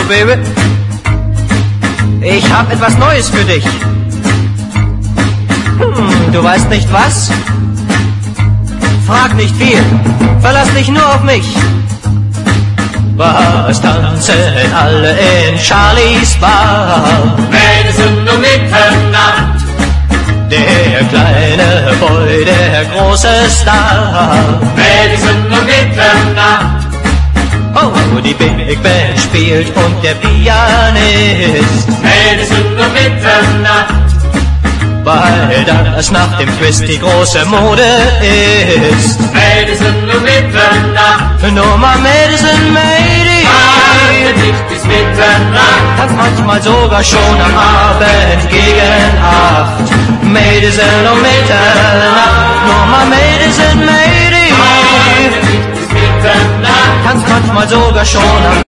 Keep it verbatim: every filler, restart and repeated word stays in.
Baby. Ich hab etwas Neues für dich. Hm, du weißt nicht was? Frag nicht viel, verlass dich nur auf mich. Was tanzen alle in Charlies Bar? Madison um Mitternacht. Der kleine Boy, der große Star. Madison um Mitternacht. Oh, die Big Band spielt und der Pianist. Madison um Mitternacht. Weil das nach dem Twist die große Mode ist. Madison um Mitternacht. Nur mal Madison, Mady. Warte nicht bis Mitternacht. Tanzt manchmal sogar schon am Abend gegen acht. Madison um Mitternacht. Nur mal Madison, Mady. Warte nicht bis Mitternacht. Tanzt manchmal sogar schon am